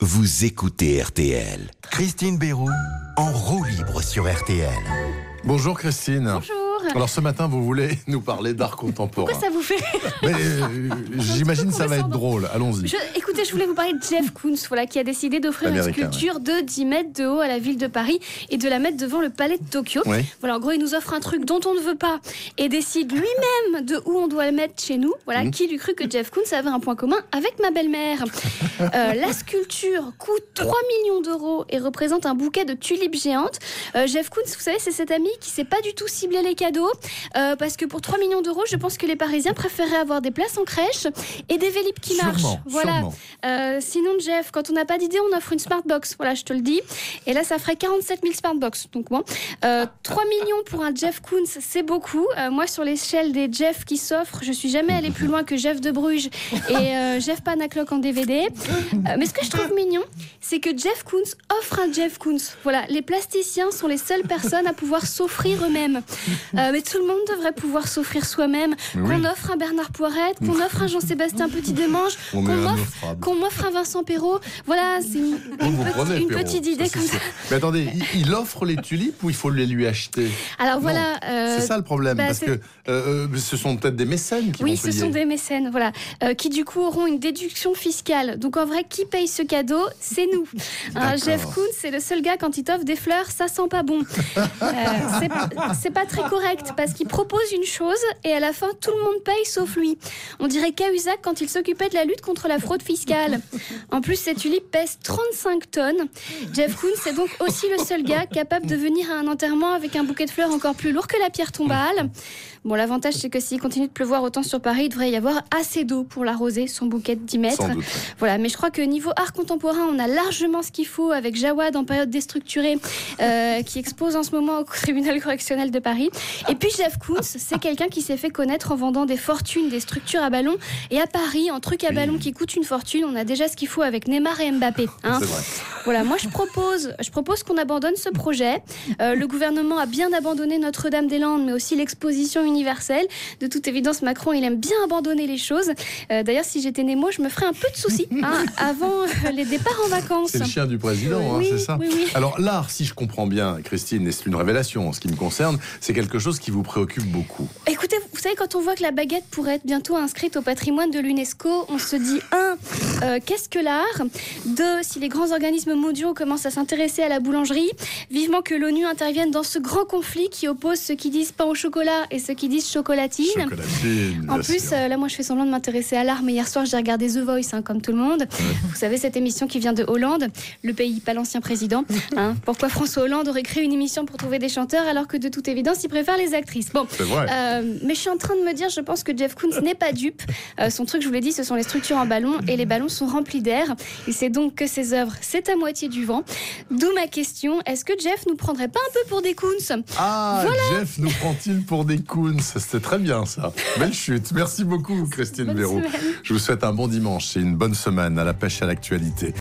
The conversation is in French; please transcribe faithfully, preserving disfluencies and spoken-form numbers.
vous écoutez R T L. Christine Béroux, en roue libre sur R T L. Bonjour Christine. Bonjour. Alors ce matin, vous voulez nous parler d'art contemporain. Pourquoi ça vous fait Mais euh, j'imagine que ça va être drôle. Allons-y. je, Écoutez, je voulais vous parler de Jeff Koons, voilà, qui a décidé d'offrir une sculpture ouais. de dix mètres de haut à la ville de Paris et de la mettre devant le palais de Tokyo. Oui. Voilà, en gros, il nous offre un truc dont on ne veut pas et décide lui-même de où on doit le mettre chez nous. Voilà, mmh. Qui lui cru que Jeff Koons avait un point commun avec ma belle-mère. euh, La sculpture coûte trois millions d'euros et représente un bouquet de tulipes géantes. Euh, Jeff Koons, vous savez, c'est cet ami qui ne sait pas du tout cibler les cadeaux. Euh, parce que pour trois millions d'euros, je pense que les Parisiens préféraient avoir des places en crèche et des Vélib qui sûrement, marchent. Voilà. Euh, sinon, Jeff, quand on n'a pas d'idée, on offre une Smartbox. Voilà, je te le dis. Et là, ça ferait quarante-sept mille Smartbox. Donc bon, euh, trois millions pour un Jeff Koons, c'est beaucoup. Euh, moi, sur l'échelle des Jeff qui s'offrent, je suis jamais allée plus loin que Jeff de Bruges et euh, Jeff Panaclock en D V D. Euh, mais ce que je trouve mignon, c'est que Jeff Koons offre un Jeff Koons. Voilà, les plasticiens sont les seules personnes à pouvoir s'offrir eux-mêmes. Euh, mais tout le monde devrait pouvoir s'offrir soi-même. Oui. Qu'on offre un Bernard Poirette, qu'on offre un Jean-Sébastien Petit-Demange, qu'on offre, qu'on offre un Vincent Perrault. Voilà, c'est une, une, petit, prenez, une petite idée ça, comme ça. Mais attendez, il, il offre les tulipes ou il faut les lui acheter? Alors voilà. Euh, c'est ça le problème, bah, parce c'est... que euh, ce sont peut-être des mécènes qui oui, vont payer. Oui, ce sont des mécènes, voilà, euh, qui du coup auront une déduction fiscale. Donc en vrai, qui paye ce cadeau? C'est nous. Hein, Jeff Koons, c'est le seul gars, quand il t'offre des fleurs, ça sent pas bon. euh, c'est, c'est pas très correct, parce qu'il propose une chose et à la fin tout le monde paye sauf lui. On dirait Cahuzac quand il s'occupait de la lutte contre la fraude fiscale. En plus, ces tulipes pèsent trente-cinq tonnes. Jeff Koons est donc aussi le seul gars capable de venir à un enterrement avec un bouquet de fleurs encore plus lourd que la pierre tombale. Bon, l'avantage, c'est que s'il continue de pleuvoir autant sur Paris, il devrait y avoir assez d'eau pour l'arroser, son bouquet de dix mètres. Doute, ouais. Voilà, mais je crois que niveau art contemporain, on a largement ce qu'il faut avec Jawad en période déstructurée, euh, qui expose en ce moment au tribunal correctionnel de Paris. Et puis Jeff Koons, c'est quelqu'un qui s'est fait connaître en vendant des fortunes, des structures à ballon. Et à Paris, en truc à ballon qui coûte une fortune, on a déjà ce qu'il faut avec Neymar et Mbappé. Hein. C'est vrai. Voilà, moi je propose, je propose qu'on abandonne ce projet. Euh, le gouvernement a bien abandonné Notre-Dame-des-Landes, mais aussi l'exposition universelle. De toute évidence, Macron, il aime bien abandonner les choses. Euh, d'ailleurs, si j'étais Nemo, je me ferais un peu de soucis hein, avant euh, les départs en vacances. C'est le chien du président, hein, oui, c'est ça oui, oui. Alors l'art, si je comprends bien, Christine, et c'est une révélation en ce qui me concerne, c'est quelque chose qui vous préoccupe beaucoup. Écoutez, vous savez, quand on voit que la baguette pourrait être bientôt inscrite au patrimoine de l'UNESCO, on se dit, un, euh, qu'est-ce que l'art? Deux, si les grands organismes mondiaux commencent à s'intéresser à la boulangerie, vivement que l'ONU intervienne dans ce grand conflit qui oppose ceux qui disent pain au chocolat et ceux qui disent chocolatine. Chocolatine, en plus, euh, là, moi, je fais semblant de m'intéresser à l'art, mais hier soir, j'ai regardé The Voice, hein, comme tout le monde. Ouais. Vous savez, cette émission qui vient de Hollande, le pays, pas l'ancien président. Hein. Pourquoi François Hollande aurait créé une émission pour trouver des chanteurs alors que de toute évidence, il préfère les actrices? Bon, c'est vrai. Euh, mais je suis en train de me dire, je pense que Jeff Koons n'est pas dupe. Euh, son truc, je vous l'ai dit, ce sont les structures en ballon et les ballons sont remplis d'air. Il sait donc que ses œuvres, c'est à moitié du vent. D'où ma question, est-ce que Jeff nous prendrait pas un peu pour des Koons? Ah, voilà. Jeff nous prend-il pour des Koons? C'était très bien ça. Belle chute. Merci beaucoup Christine Béroux. Je vous souhaite un bon dimanche et une bonne semaine à la pêche à l'actualité.